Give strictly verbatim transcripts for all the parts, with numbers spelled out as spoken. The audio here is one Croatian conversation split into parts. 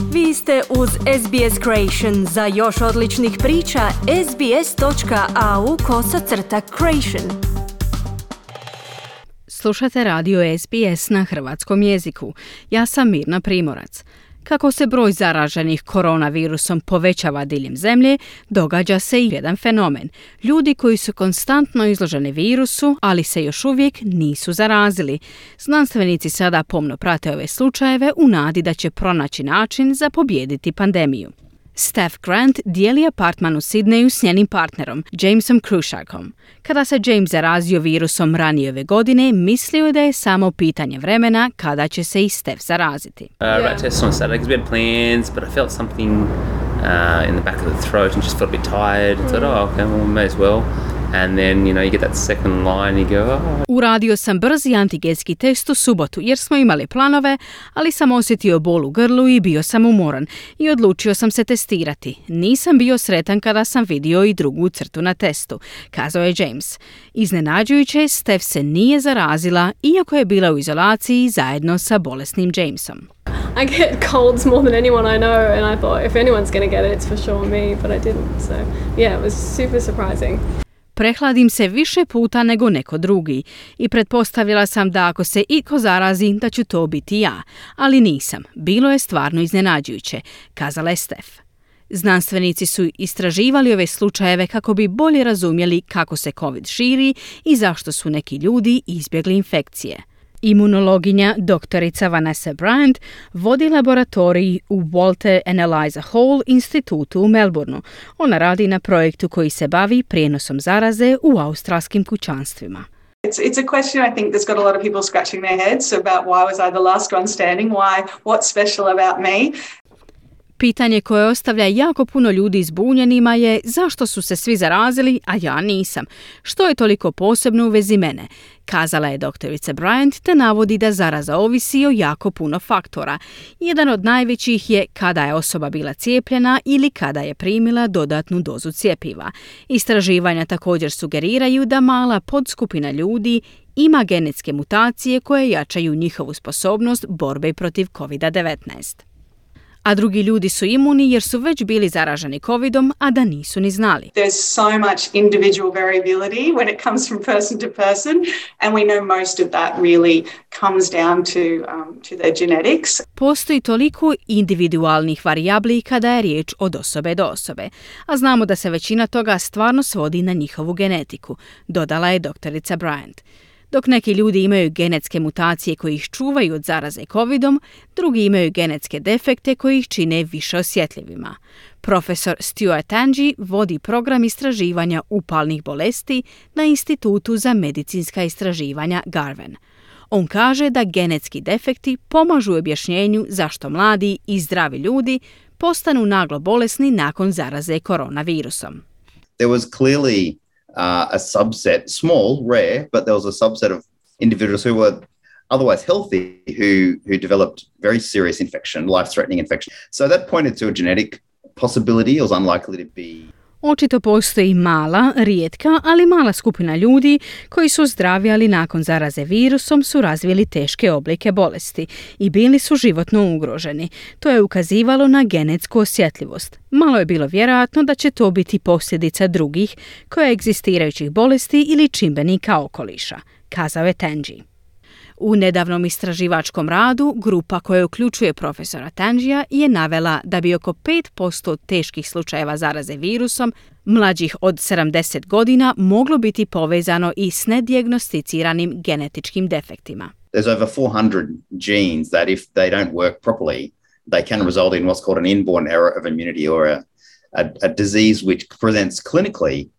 Vi ste uz S B S Creation. Za još odličnih priča, sbs.au kosacrta creation. Slušate radio S B S na hrvatskom jeziku. Ja sam Mirna Primorac. Kako se broj zaraženih koronavirusom povećava diljem zemlje, događa se i jedan fenomen. Ljudi koji su konstantno izloženi virusu, ali se još uvijek nisu zarazili. Znanstvenici sada pomno prate ove slučajeve u nadi da će pronaći način za pobijediti pandemiju. Steph Grant dijeli apartman u Sidneju s njenim partnerom, Jamesom Krushakom. Kada se James zarazio virusom ranije ove godine, mislio je da je samo pitanje vremena kada će se i Steph zaraziti. Uh, yeah. Rat test on Saturday because we had plans, but I felt something uh, in the back of the throat and just felt a bit tired. I thought, oh, okay, well, may as well. And then, you know, you get that second line and you go, oh. Uradio sam brzi antigenski test u subotu jer smo imali planove, ali sam osjetio bol u grlu i bio sam umoran i odlučio sam se testirati. Nisam bio sretan kada sam vidio i drugu crtu na testu, kazao je James. Iznenađujuće, Steph se nije zarazila iako je bila u izolaciji zajedno sa bolesnim Jamesom. I get colds more than anyone I know, and I thought if anyone's going to get it, it's for sure me, but I didn't. So, yeah, it was super surprising. Prehladim se više puta nego neko drugi i pretpostavila sam da ako se iko zarazi, da ću to biti ja, ali nisam. Bilo je stvarno iznenađujuće, kazala je Steph. Znanstvenici su istraživali ove slučajeve kako bi bolje razumjeli kako se COVID širi i zašto su neki ljudi izbjegli infekcije. Imunologinja doktorica Vanessa Bryant vodi laboratorij u Walter and Eliza Hall institutu u Melbourneu. Ona radi na projektu koji se bavi prijenosom zaraze u australskim kućanstvima. It's, it's a question I think there's got a lot of people scratching their heads about why was I the last one standing, why, what's special about me. Pitanje koje ostavlja jako puno ljudi zbunjenima je zašto su se svi zarazili, a ja nisam. Što je toliko posebno u vezi mene? Kazala je doktorica Bryant te navodi da zaraza ovisi o jako puno faktora. Jedan od najvećih je kada je osoba bila cijepljena ili kada je primila dodatnu dozu cjepiva. Istraživanja također sugeriraju da mala podskupina ljudi ima genetske mutacije koje jačaju njihovu sposobnost borbe protiv covid devetnaest. A drugi ljudi su imuni jer su već bili zaraženi covidom, a da nisu ni znali. There's so much individual variability when it comes from person to person, and we know most of that really comes down to, um, to their genetics. Postoji toliko individualnih varijabli kada je riječ od osobe do osobe, a znamo da se većina toga stvarno svodi na njihovu genetiku, dodala je doktorica Bryant. Dok neki ljudi imaju genetske mutacije koji ih čuvaju od zaraze covidom, drugi imaju genetske defekte koji ih čine više osjetljivima. Profesor Stuart Tangi vodi program istraživanja upalnih bolesti na Institutu za medicinska istraživanja Garvan. On kaže da genetski defekti pomažu objašnjenju zašto mladi i zdravi ljudi postanu naglo bolesni nakon zaraze koronavirusom. There was clearly Uh, a subset, small, rare, but there was a subset of individuals who were otherwise healthy who who developed very serious infection, life-threatening infection. So that pointed to a genetic possibility. It was unlikely to be. Očito postoji mala, rijetka, ali mala skupina ljudi koji su zdravi, ali nakon zaraze virusom su razvili teške oblike bolesti i bili su životno ugroženi. To je ukazivalo na genetsku osjetljivost. Malo je bilo vjerojatno da će to biti posljedica drugih koegzistirajućih bolesti ili čimbenika okoliša, kazao je Tangi. U nedavnom istraživačkom radu grupa koja uključuje profesora Tangija je navela da bi oko pet posto teških slučajeva zaraze virusom mlađih od sedamdeset godina moglo biti povezano i s nedijagnosticiranim genetičkim defektima. There's over four hundred genes that if they don't work properly, they can result in what's called an inborn error of immunity or a, a, a disease which presents clinically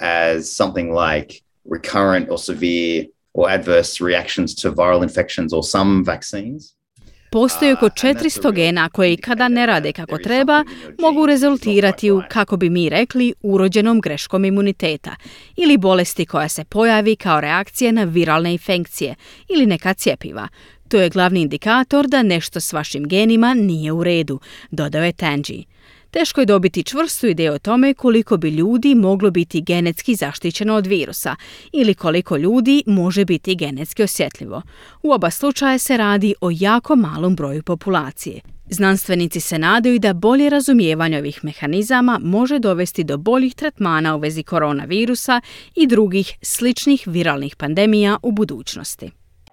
as something like recurrent or severe or adverse reactions to viral infections or some vaccines. Postoji oko četiristo gena koji kada ne rade kako treba mogu rezultirati u, kako bi mi rekli, urođenom greškom imuniteta ili bolesti koja se pojavi kao reakcija na viralne infekcije ili neka cjepiva. To je glavni indikator da nešto s vašim genima nije u redu, dodao je Tangi. Teško je dobiti čvrstu ideju o tome koliko bi ljudi moglo biti genetski zaštićeno od virusa ili koliko ljudi može biti genetski osjetljivo. U oba slučaja se radi o jako malom broju populacije. Znanstvenici se nadaju da bolje razumijevanje ovih mehanizama može dovesti do boljih tretmana u vezi koronavirusa i drugih sličnih viralnih pandemija u budućnosti.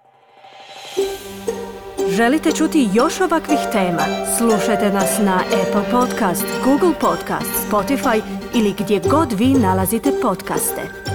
Želite čuti još ovakvih tema? Slušajte nas na Apple Podcast, Google Podcast, Spotify ili gdje god vi nalazite podcaste.